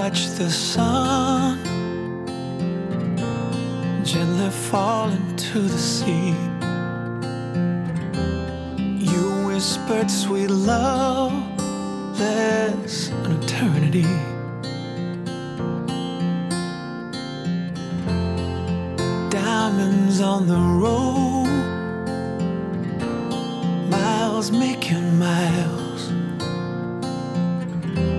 watched the sun gently fall into the sea. You whispered sweet love, there's an eternity. Diamonds on the road,